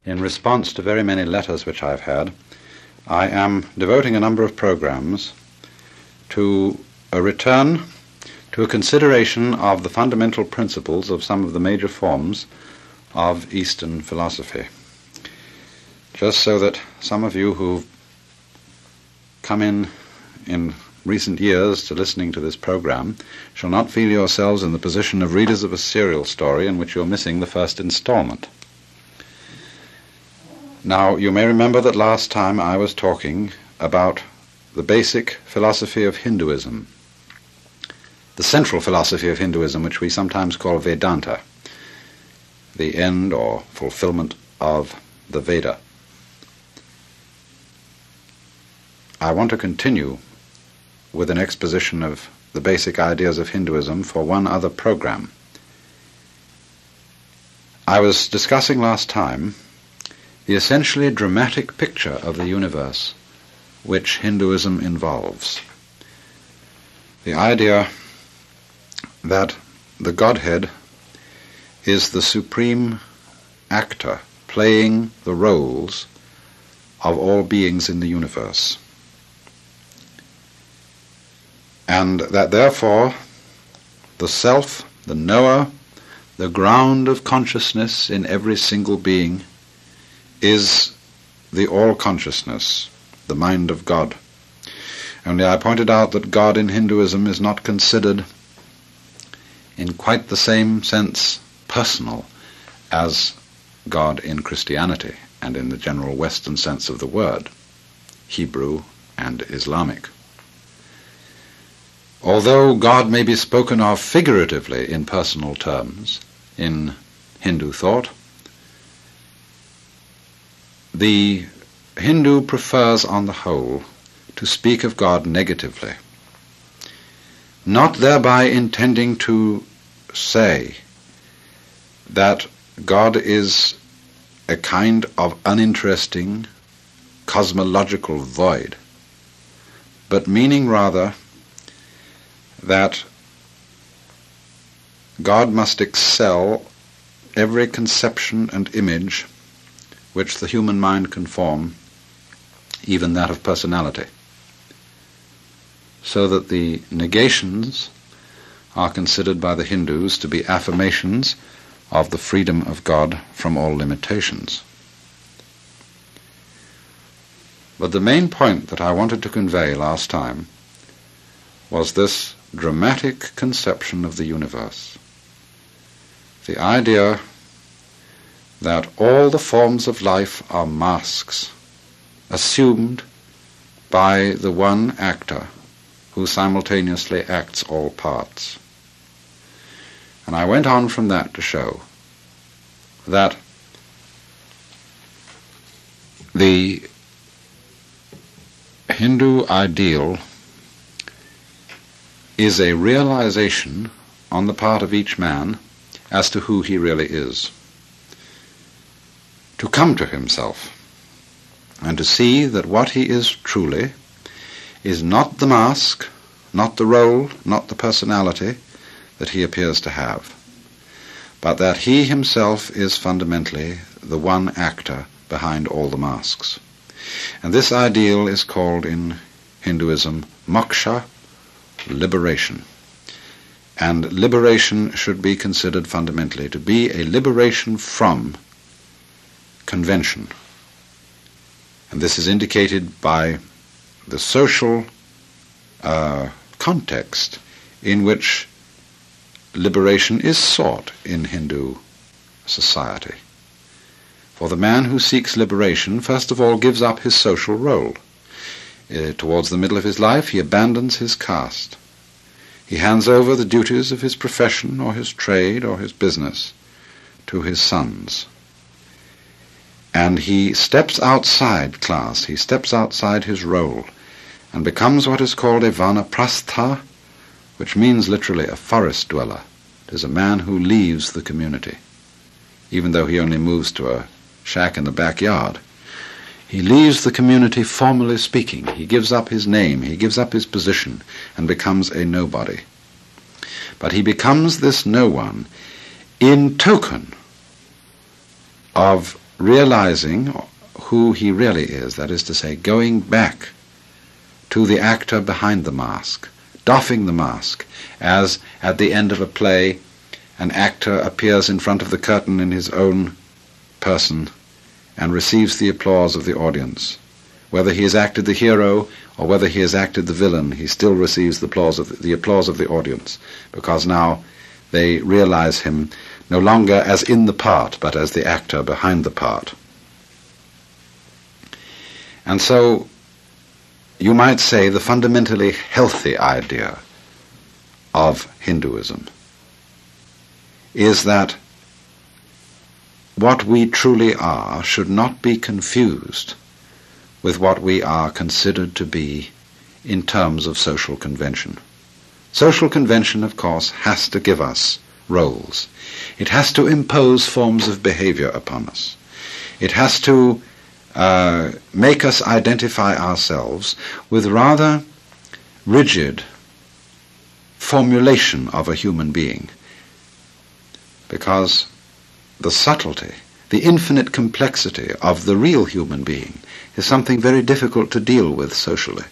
In response to very many letters which I've had, I am devoting a number of programs to a return to a consideration of the fundamental principles of some of the major forms of Eastern philosophy. Just so that some of you who've come in recent years to listening to this program shall not feel yourselves in the position of readers of a serial story in which you're missing the first installment. Now, you may remember that last time I was talking about the basic philosophy of Hinduism, the central philosophy of Hinduism, which we sometimes call Vedanta, the end or fulfillment of the Veda. I want to continue with an exposition of the basic ideas of Hinduism for one other program. I was discussing last time the essentially dramatic picture of the universe which Hinduism involves. The idea that the Godhead is the supreme actor playing the roles of all beings in the universe, and that therefore the self, the knower, the ground of consciousness in every single being is the all-consciousness, the mind of God. Only I pointed out that God in Hinduism is not considered in quite the same sense personal as God in Christianity and in the general Western sense of the word, Hebrew and Islamic. Although God may be spoken of figuratively in personal terms in Hindu thought, the Hindu prefers on the whole to speak of God negatively, not thereby intending to say that God is a kind of uninteresting cosmological void, but meaning rather that God must excel every conception and image which the human mind can form, even that of personality, so that the negations are considered by the Hindus to be affirmations of the freedom of God from all limitations. But the main point that I wanted to convey last time was this dramatic conception of the universe, the idea that all the forms of life are masks assumed by the one actor who simultaneously acts all parts. And I went on from that to show that the Hindu ideal is a realization on the part of each man as to who he really is, to come to himself and to see that what he is truly is not the mask, not the role, not the personality that he appears to have, but that he himself is fundamentally the one actor behind all the masks. And this ideal is called in Hinduism moksha, liberation. And liberation should be considered fundamentally to be a liberation from convention. And this is indicated by the social context in which liberation is sought in Hindu society. For the man who seeks liberation, first of all, gives up his social role. Towards the middle of his life, he abandons his caste. He hands over the duties of his profession or his trade or his business to his sons. And he steps outside class, he steps outside his role, and becomes what is called a vanaprastha, which means literally a forest dweller. It is a man who leaves the community, even though he only moves to a shack in the backyard. He leaves the community formally speaking. He gives up his name, he gives up his position, and becomes a nobody. But he becomes this no one in token of realizing who he really is, that is to say, going back to the actor behind the mask, doffing the mask, as at the end of a play an actor appears in front of the curtain in his own person and receives the applause of the audience. Whether he has acted the hero or whether he has acted the villain, he still receives the applause of the audience, because now they realize him no longer as in the part, but as the actor behind the part. And so, you might say the fundamentally healthy idea of Hinduism is that what we truly are should not be confused with what we are considered to be in terms of social convention. Social convention, of course, has to give us roles. It has to impose forms of behavior upon us. It has to make us identify ourselves with rather rigid formulation of a human being, because the subtlety, the infinite complexity of the real human being is something very difficult to deal with socially.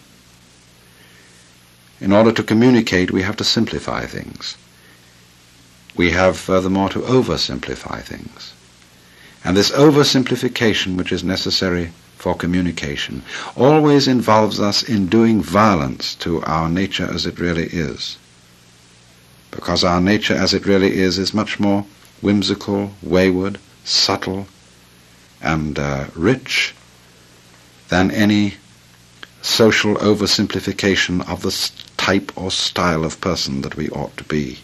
In order to communicate, we have to simplify things. We have, furthermore, to oversimplify things. And this oversimplification, which is necessary for communication, always involves us in doing violence to our nature as it really is. Because our nature as it really is much more whimsical, wayward, subtle, and rich than any social oversimplification of the type or style of person that we ought to be.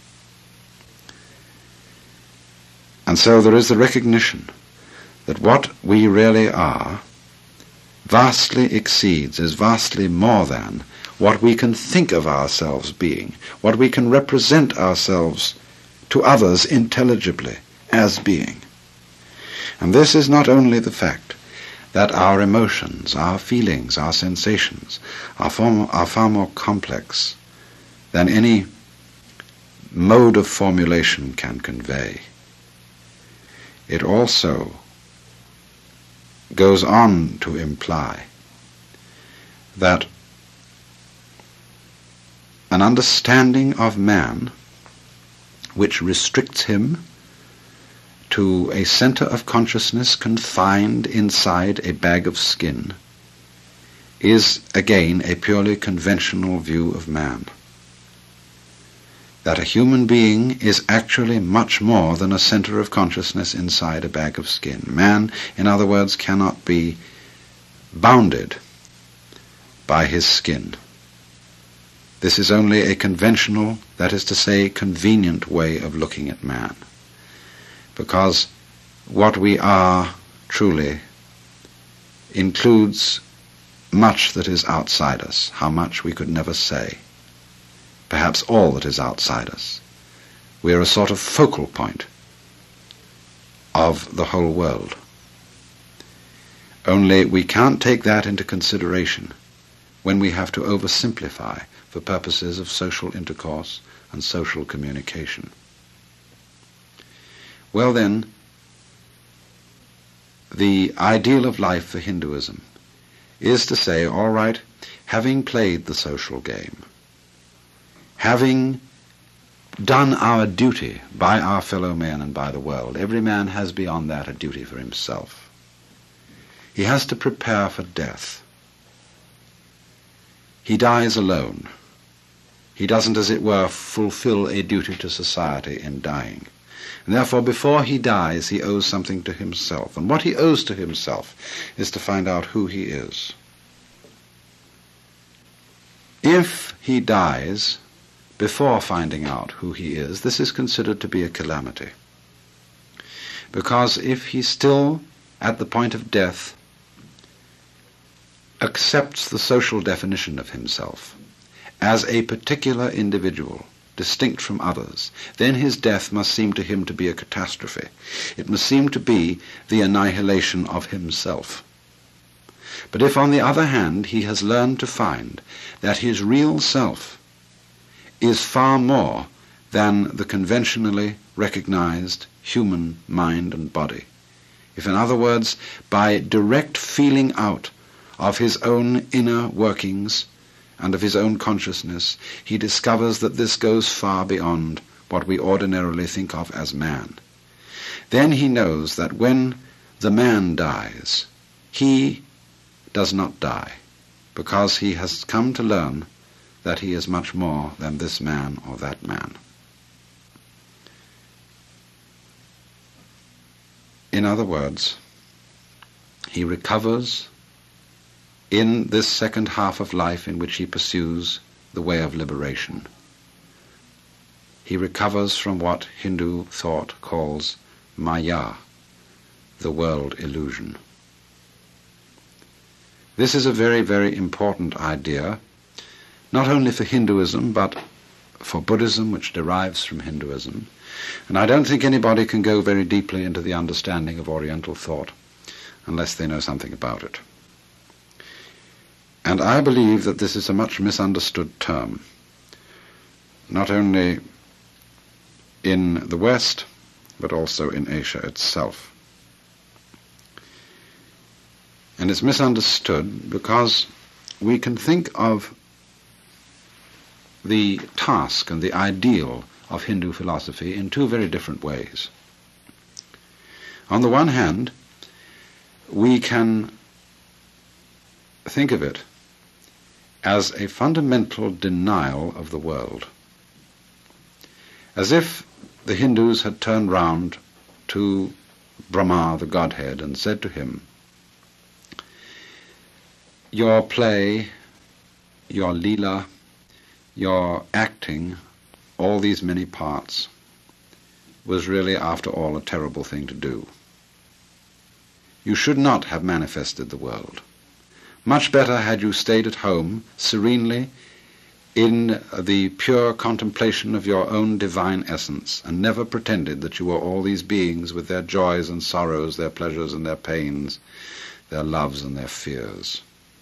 And so there is the recognition that what we really are vastly exceeds, is vastly more than what we can think of ourselves being, what we can represent ourselves to others intelligibly as being. And this is not only the fact that our emotions, our feelings, our sensations are far more complex than any mode of formulation can convey. It also goes on to imply that an understanding of man which restricts him to a center of consciousness confined inside a bag of skin is, again, a purely conventional view of man. That a human being is actually much more than a center of consciousness inside a bag of skin. Man, in other words, cannot be bounded by his skin. This is only a conventional, that is to say, convenient way of looking at man. Because what we are truly includes much that is outside us, how much we could never say. Perhaps all that is outside us. We are a sort of focal point of the whole world. Only we can't take that into consideration when we have to oversimplify for purposes of social intercourse and social communication. Well then, the ideal of life for Hinduism is to say, all right, having played the social game, having done our duty by our fellow men and by the world, every man has beyond that a duty for himself. He has to prepare for death. He dies alone. He doesn't, as it were, fulfill a duty to society in dying. And therefore, before he dies, he owes something to himself. And what he owes to himself is to find out who he is. If he dies before finding out who he is, this is considered to be a calamity. Because if he still, at the point of death, accepts the social definition of himself as a particular individual, distinct from others, then his death must seem to him to be a catastrophe. It must seem to be the annihilation of himself. But if, on the other hand, he has learned to find that his real self is far more than the conventionally recognized human mind and body, If, in other words, by direct feeling out of his own inner workings and of his own consciousness, he discovers that this goes far beyond what we ordinarily think of as man, then he knows that when the man dies, he does not die, because he has come to learn that he is much more than this man or that man. In other words, he recovers in this second half of life in which he pursues the way of liberation. He recovers from what Hindu thought calls Maya, the world illusion. This is a very, very important idea, not only for Hinduism, but for Buddhism, which derives from Hinduism. And I don't think anybody can go very deeply into the understanding of Oriental thought unless they know something about it. And I believe that this is a much misunderstood term, not only in the West, but also in Asia itself. And it's misunderstood because we can think of the task and the ideal of Hindu philosophy in two very different ways. On the one hand, we can think of it as a fundamental denial of the world, as if the Hindus had turned round to Brahma, the Godhead, and said to him, "Your play, your leela, your acting, all these many parts, was really, after all, a terrible thing to do. You should not have manifested the world. Much better had you stayed at home, serenely, in the pure contemplation of your own divine essence, and never pretended that you were all these beings with their joys and sorrows, their pleasures and their pains, their loves and their fears."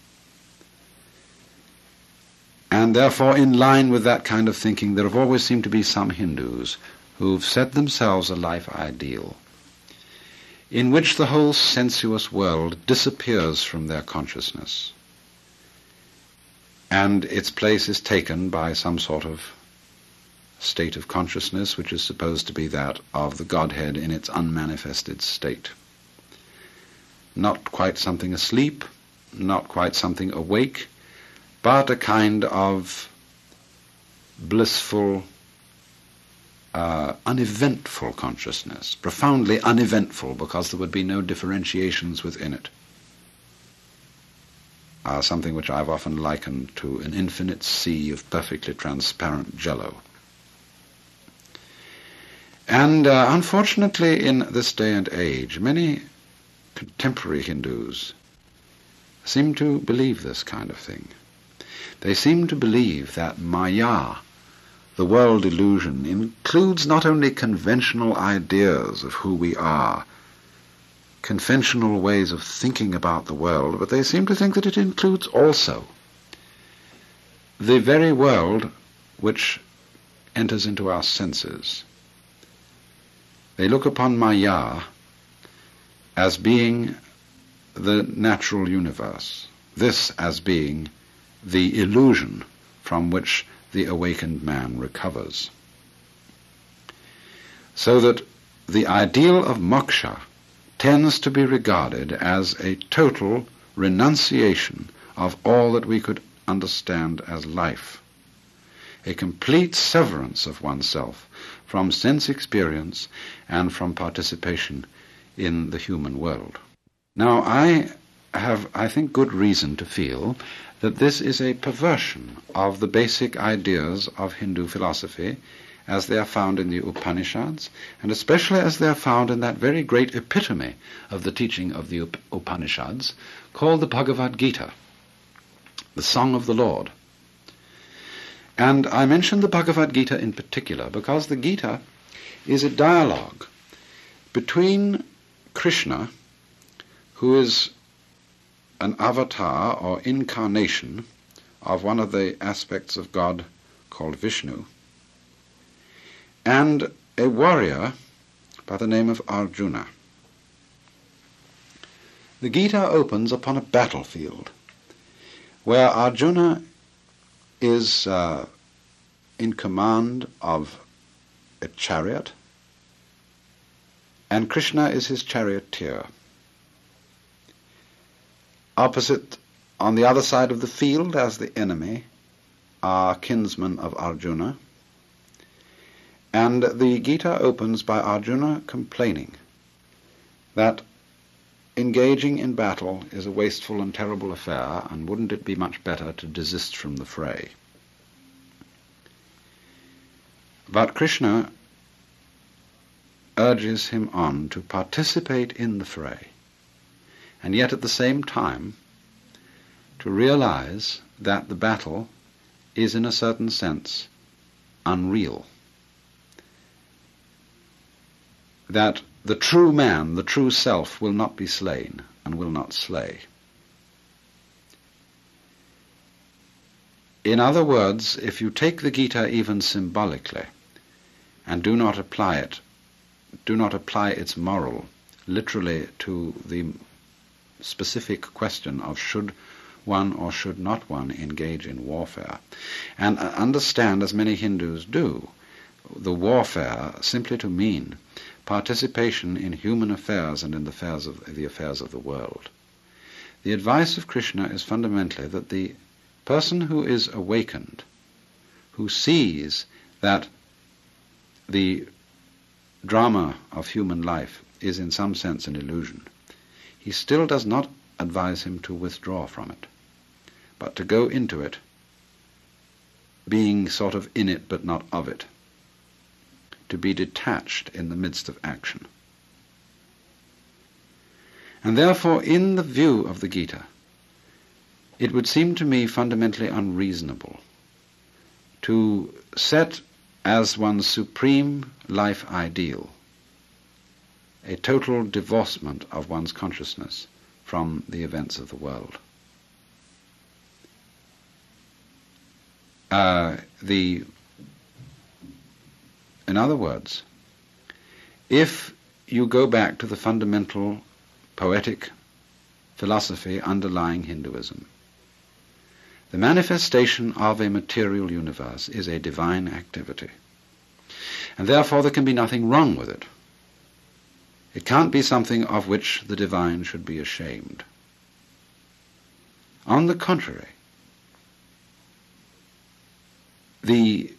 And therefore, in line with that kind of thinking, there have always seemed to be some Hindus who've set themselves a life ideal in which the whole sensuous world disappears from their consciousness, and its place is taken by some sort of state of consciousness which is supposed to be that of the Godhead in its unmanifested state. Not quite something asleep, not quite something awake, but a kind of blissful, uneventful consciousness, profoundly uneventful because there would be no differentiations within it. Something which I've often likened to an infinite sea of perfectly transparent jello. And unfortunately, in this day and age, many contemporary Hindus seem to believe this kind of thing. They seem to believe that Maya, the world illusion, includes not only conventional ideas of who we are, conventional ways of thinking about the world, but they seem to think that it includes also the very world which enters into our senses. They look upon Maya as being the natural universe, this as being the illusion from which the awakened man recovers. So that the ideal of moksha tends to be regarded as a total renunciation of all that we could understand as life, a complete severance of oneself from sense experience and from participation in the human world. Now, I have, I think, good reason to feel that this is a perversion of the basic ideas of Hindu philosophy as they are found in the Upanishads, and especially as they are found in that very great epitome of the teaching of the Upanishads called the Bhagavad Gita, the Song of the Lord. And I mention the Bhagavad Gita in particular because the Gita is a dialogue between Krishna, who is an avatar or incarnation of one of the aspects of God called Vishnu, and a warrior by the name of Arjuna. The Gita opens upon a battlefield where Arjuna is in command of a chariot, and Krishna is his charioteer. Opposite, on the other side of the field, as the enemy, are kinsmen of Arjuna, and the Gita opens by Arjuna complaining that engaging in battle is a wasteful and terrible affair, and wouldn't it be much better to desist from the fray? But Krishna urges him on to participate in the fray, and yet at the same time to realize that the battle is in a certain sense unreal, that the true man, the true self, will not be slain and will not slay. In other words, if you take the Gita even symbolically and do not apply its moral literally to the specific question of should one or should not one engage in warfare, and understand, as many Hindus do, the warfare simply to mean participation in human affairs and in the affairs of the world. The advice of Krishna is fundamentally that the person who is awakened, who sees that the drama of human life is in some sense an illusion, he still does not advise him to withdraw from it, but to go into it, being sort of in it but not of it, to be detached in the midst of action. And therefore, in the view of the Gita, it would seem to me fundamentally unreasonable to set as one's supreme life ideal a total divorcement of one's consciousness from the events of the world. In other words, if you go back to the fundamental poetic philosophy underlying Hinduism, the manifestation of a material universe is a divine activity, and therefore there can be nothing wrong with it. It can't be something of which the divine should be ashamed. On the contrary, the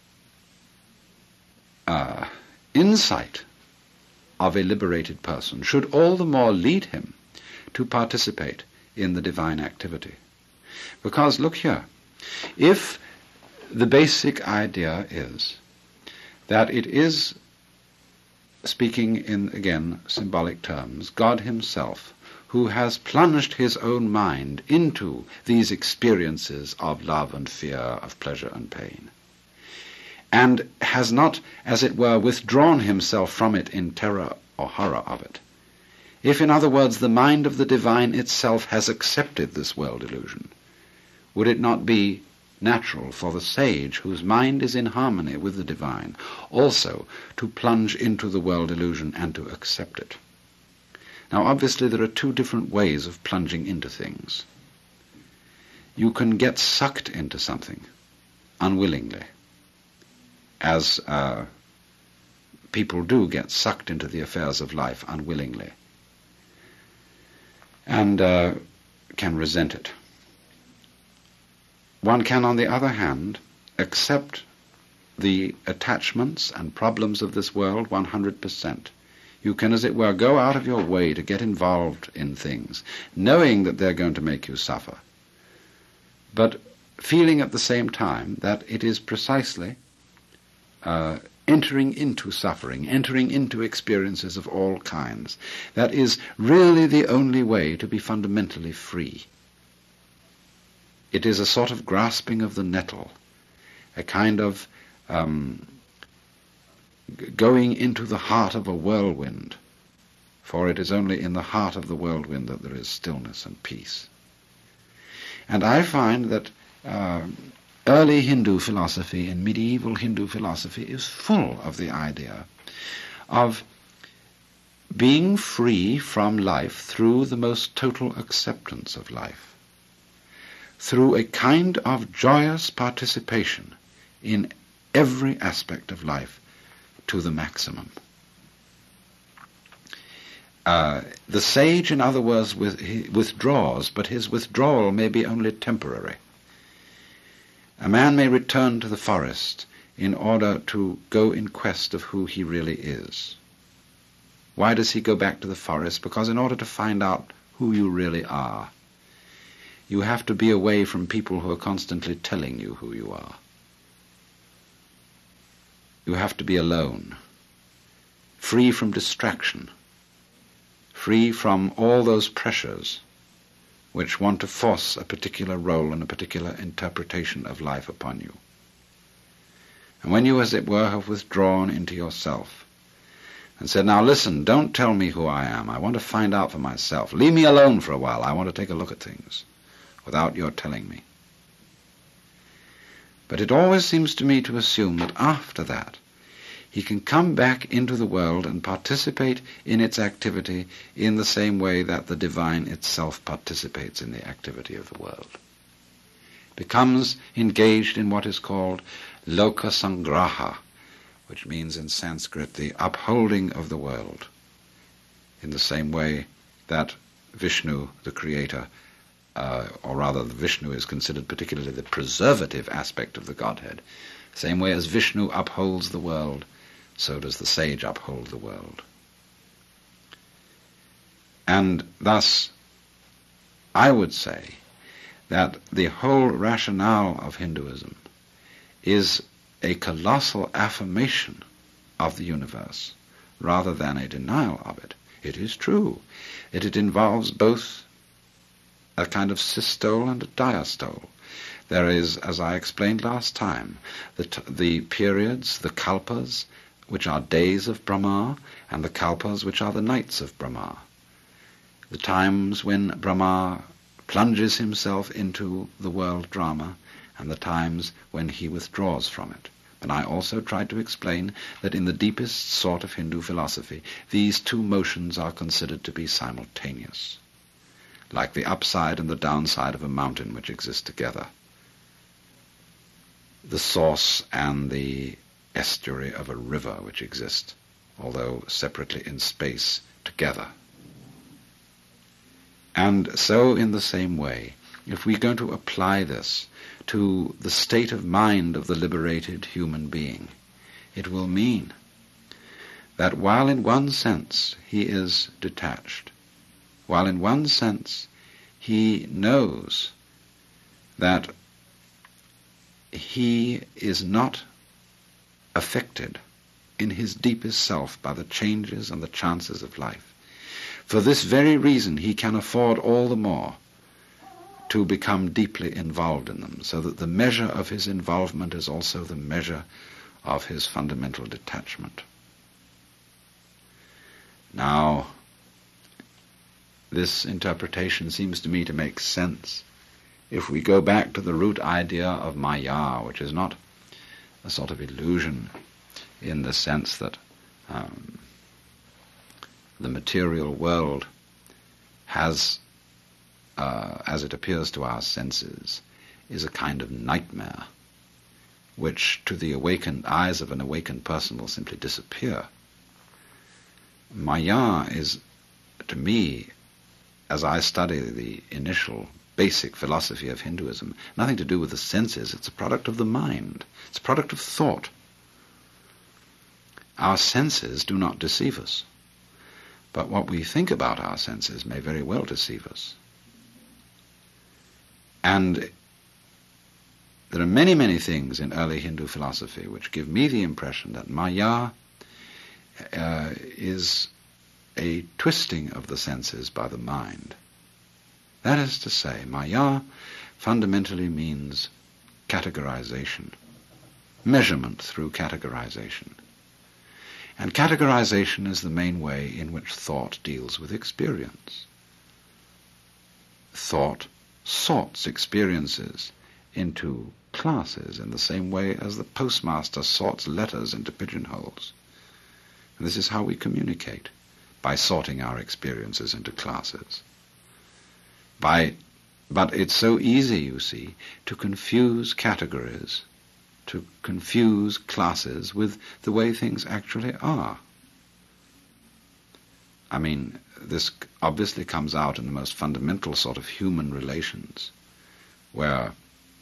insight of a liberated person should all the more lead him to participate in the divine activity. Because, look here, if the basic idea is that it is, speaking in, again, symbolic terms, God himself who has plunged his own mind into these experiences of love and fear, of pleasure and pain, and has not, as it were, withdrawn himself from it in terror or horror of it, if, in other words, the mind of the divine itself has accepted this world illusion, would it not be natural for the sage, whose mind is in harmony with the divine, also to plunge into the world illusion and to accept it? Now, obviously, there are two different ways of plunging into things. You can get sucked into something unwillingly, as people do get sucked into the affairs of life unwillingly, and can resent it. One can, on the other hand, accept the attachments and problems of this world 100%. You can, as it were, go out of your way to get involved in things, knowing that they're going to make you suffer, but feeling at the same time that it is precisely entering into suffering, entering into experiences of all kinds, that is really the only way to be fundamentally free. It is a sort of grasping of the nettle, a kind of going into the heart of a whirlwind, for it is only in the heart of the whirlwind that there is stillness and peace. And I find that early Hindu philosophy and medieval Hindu philosophy is full of the idea of being free from life through the most total acceptance of life, through a kind of joyous participation in every aspect of life to the maximum. The sage, in other words, withdraws, but his withdrawal may be only temporary. A man may return to the forest in order to go in quest of who he really is. Why does he go back to the forest? Because in order to find out who you really are, you have to be away from people who are constantly telling you who you are. You have to be alone, free from distraction, free from all those pressures which want to force a particular role and a particular interpretation of life upon you. And when you, as it were, have withdrawn into yourself and said, now listen, don't tell me who I am. I want to find out for myself. Leave me alone for a while. I want to take a look at things without your telling me. But it always seems to me to assume that after that, he can come back into the world and participate in its activity in the same way that the divine itself participates in the activity of the world. Becomes engaged in what is called loka sangraha, which means in Sanskrit the upholding of the world, in the same way that Vishnu, the creator, or rather the Vishnu is considered particularly the preservative aspect of the Godhead. Same way as Vishnu upholds the world, so does the sage uphold the world. And thus, I would say that the whole rationale of Hinduism is a colossal affirmation of the universe rather than a denial of it. It is true. It involves both a kind of systole and a diastole. There is, as I explained last time, the periods, the kalpas, which are days of Brahma, and the kalpas, which are the nights of Brahma. The times when Brahma plunges himself into the world drama, and the times when he withdraws from it. And I also tried to explain that in the deepest sort of Hindu philosophy, these two motions are considered to be simultaneous, like the upside and the downside of a mountain which exist together, the source and the estuary of a river which exist, although separately in space, together. And so in the same way, if we're going to apply this to the state of mind of the liberated human being, it will mean that while in one sense he is detached, while in one sense he knows that he is not affected in his deepest self by the changes and the chances of life, for this very reason he can afford all the more to become deeply involved in them, so that the measure of his involvement is also the measure of his fundamental detachment. Now, this interpretation seems to me to make sense if we go back to the root idea of Maya, which is not a sort of illusion in the sense that the material world has, as it appears to our senses, is a kind of nightmare, which to the awakened eyes of an awakened person will simply disappear. Maya is, to me, as I study the initial basic philosophy of Hinduism, nothing to do with the senses. It's a product of the mind. It's a product of thought. Our senses do not deceive us, but what we think about our senses may very well deceive us. And there are many, many things in early Hindu philosophy which give me the impression that Maya is a twisting of the senses by the mind. That is to say, Maya fundamentally means categorization, measurement through categorization. And categorization is the main way in which thought deals with experience. Thought sorts experiences into classes in the same way as the postmaster sorts letters into pigeonholes. And this is how we communicate, by sorting our experiences into classes. But it's so easy, you see, to confuse categories, to confuse classes with the way things actually are. I mean, this obviously comes out in the most fundamental sort of human relations, where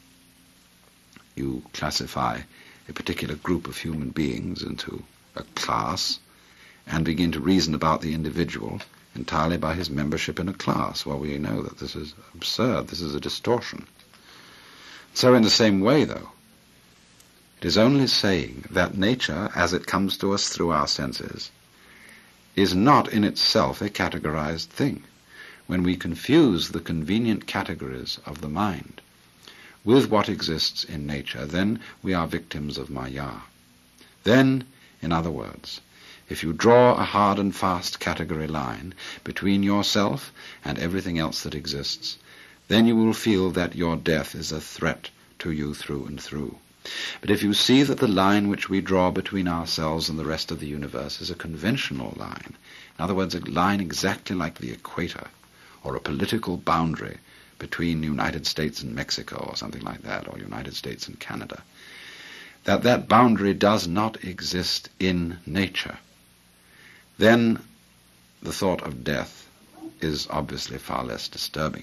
you classify a particular group of human beings into a class and begin to reason about the individual entirely by his membership in a class. Well, we know that this is absurd. This is a distortion. So in the same way, though, it is only saying that nature, as it comes to us through our senses, is not in itself a categorized thing. When we confuse the convenient categories of the mind with what exists in nature, then we are victims of Maya. Then, in other words, if you draw a hard and fast category line between yourself and everything else that exists, then you will feel that your death is a threat to you through and through. But if you see that the line which we draw between ourselves and the rest of the universe is a conventional line, in other words, a line exactly like the equator, or a political boundary between the United States and Mexico, or something like that, or United States and Canada, that boundary does not exist in nature, then the thought of death is obviously far less disturbing.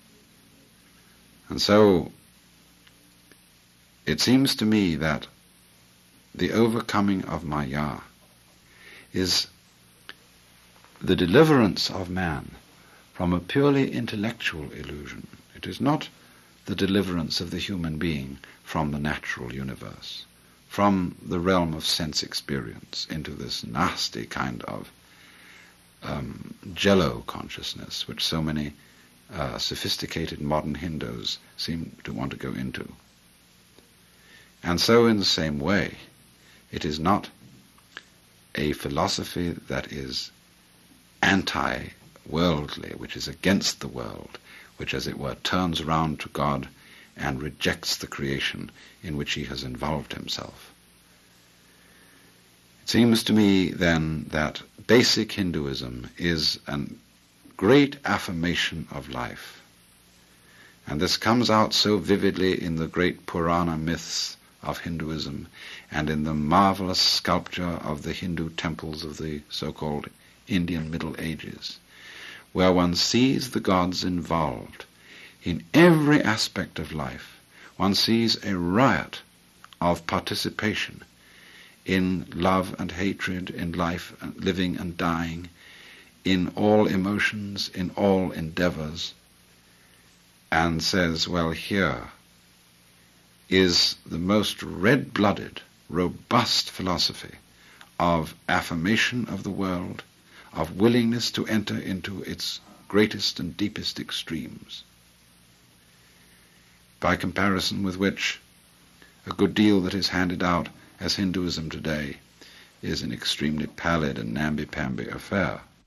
And so it seems to me that the overcoming of Maya is the deliverance of man from a purely intellectual illusion. It is not the deliverance of the human being from the natural universe, from the realm of sense experience into this nasty kind of jello consciousness which so many sophisticated modern Hindus seem to want to go into. And so in the same way, it is not a philosophy that is anti-worldly, which is against the world, which as it were turns around to God and rejects the creation in which he has involved himself. It seems to me then that basic Hinduism is a great affirmation of life. And this comes out so vividly in the great Purana myths of Hinduism and in the marvelous sculpture of the Hindu temples of the so-called Indian Middle Ages, where one sees the gods involved in every aspect of life. One sees a riot of participation in love and hatred, in life and living and dying, in all emotions, in all endeavors, and says, well, here is the most red-blooded, robust philosophy of affirmation of the world, of willingness to enter into its greatest and deepest extremes, by comparison with which a good deal that is handed out as Hinduism today is an extremely pallid and namby-pamby affair.